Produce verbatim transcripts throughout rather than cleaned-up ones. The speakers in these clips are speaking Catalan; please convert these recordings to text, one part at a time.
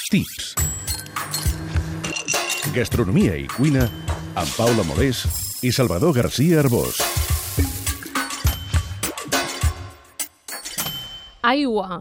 Tips. Gastronomia i cuina amb Paula Molés i Salvador García Arbós. Aigua.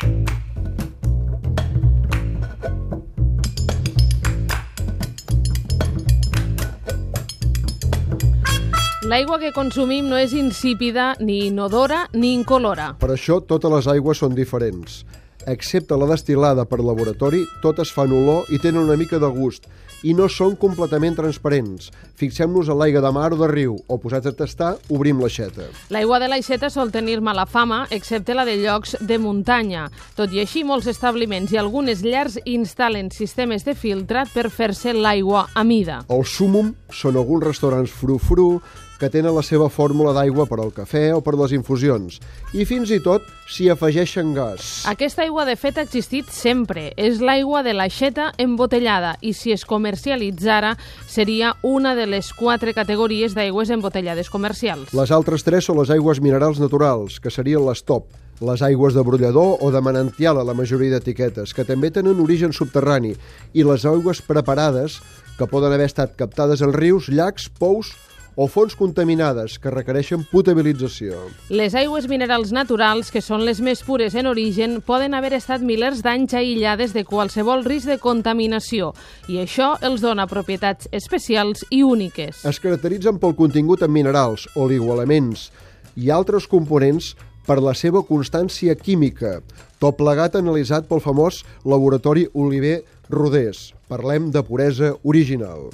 L'aigua que consumim no és insípida, ni inodora, ni incolora. Per això totes les aigües són diferents. Excepte la destil·lada per laboratori, totes fan olor i tenen una mica de gust, i no són completament transparents. Fixem-nos en l'aigua de mar o de riu, o posats a tastar, obrim l'aixeta. L'aigua de l'aixeta sol tenir mala fama, excepte la de llocs de muntanya. Tot i així, molts establiments i algunes llars instal·len sistemes de filtrat per fer-se l'aigua a mida. El súmum són alguns restaurants fru-fru que tenen la seva fórmula d'aigua per al cafè o per les infusions, i fins i tot s'hi afegeixen gas. Aquesta aigua, de fet, ha existit sempre. És l'aigua de l'aixeta embotellada i, si es comercialitzara, seria una de les quatre categories d'aigües embotellades comercials. Les altres tres són les aigües minerals naturals, que serien les top, les aigües de brollador o de manantial a la majoria d'etiquetes, que també tenen origen subterrani, i les aigües preparades, que poden haver estat captades en rius, llacs, pous o fonts contaminades que requereixen potabilització. Les aigües minerals naturals, que són les més pures en origen, poden haver estat milers d'anys aïllades de qualsevol risc de contaminació, i això els dona propietats especials i úniques. Es caracteritzen pel contingut en minerals, oligoelements i altres components per la seva constància química, tot plegat analitzat pel famós laboratori Oliver Rodés. Parlem de puresa original.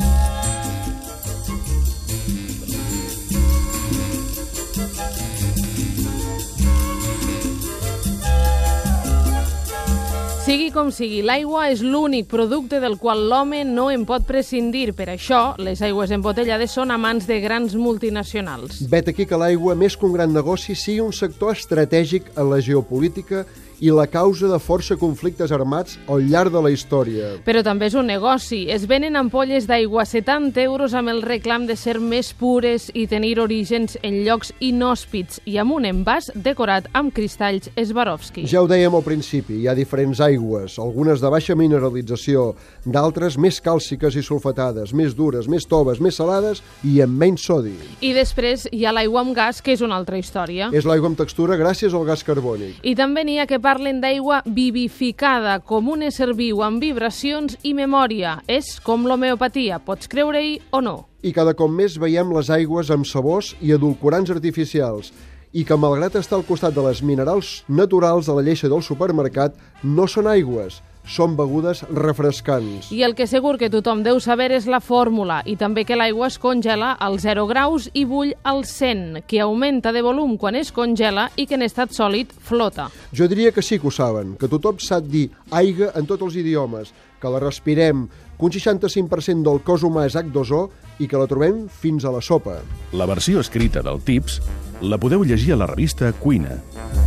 Sigui com sigui, l'aigua és l'únic producte del qual l'home no en pot prescindir. Per això, les aigües embotellades són a mans de grans multinacionals. Vet aquí que l'aigua, més que un gran negoci, sigui un sector estratègic en la geopolítica i la causa de força conflictes armats al llarg de la història. Però també és un negoci. Es venen ampolles d'aigua a setanta euros amb el reclam de ser més pures i tenir orígens en llocs inhòspits i amb un envàs decorat amb cristalls Swarovski. Ja ho dèiem al principi, hi ha diferents aigües, algunes de baixa mineralització, d'altres més càlciques i sulfatades, més dures, més toves, més salades i amb menys sodi. I després hi ha l'aigua amb gas, que és una altra història. És l'aigua amb textura gràcies al gas carbònic. I també n'hi ha que parlen d'aigua vivificada, com un ésser viu amb vibracions i memòria. És com l'homeopatia, pots creure-hi o no. I cada cop més veiem les aigües amb sabors i edulcorants artificials, i que, malgrat estar al costat de les minerals naturals de la lleixa del supermercat, no són aigües, són begudes refrescants. I el que segur que tothom deu saber és la fórmula, i també que l'aigua es congela als zero graus i bull als cent, que augmenta de volum quan es congela i que en estat sòlid flota. Jo diria que sí que ho saben, que tothom sap dir aigua en tots els idiomes, que la respirem, que un seixanta-cinc per cent del cos humà és hac dos o i que la trobem fins a la sopa. La versió escrita del Tips la podeu llegir a la revista Cuina.